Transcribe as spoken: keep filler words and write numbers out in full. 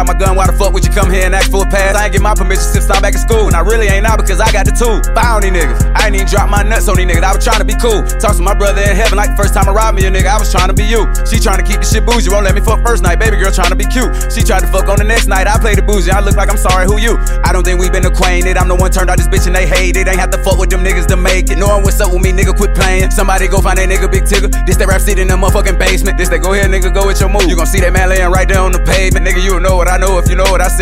out my gun, why the fuck would you come here and ask for a pass? I ain't get my permission since I'm back in school, and I really ain't out because I got the tool. Found these niggas, I ain't even drop my nuts on these niggas. I was trying to be cool, talk to my brother in heaven like the first time I robbed me a nigga. I was trying to be you. She trying to keep the shit bougie, won't let me fuck first night. Baby girl trying to be cute. She tried to fuck on the next night. I played the bougie. I look like I'm sorry, who you? I don't think we been acquainted. I'm the one turned out this bitch and they hate it. Ain't have to fuck with them niggas to make it. Knowing what's up with me, nigga, quit playing. Somebody go find that nigga Big Tigger. This that rap seat in the motherfucking basement. This that go ahead, nigga, go with your move. You gon' see that man laying right there on the pavement. Nigga, you know what I know if you know what I see.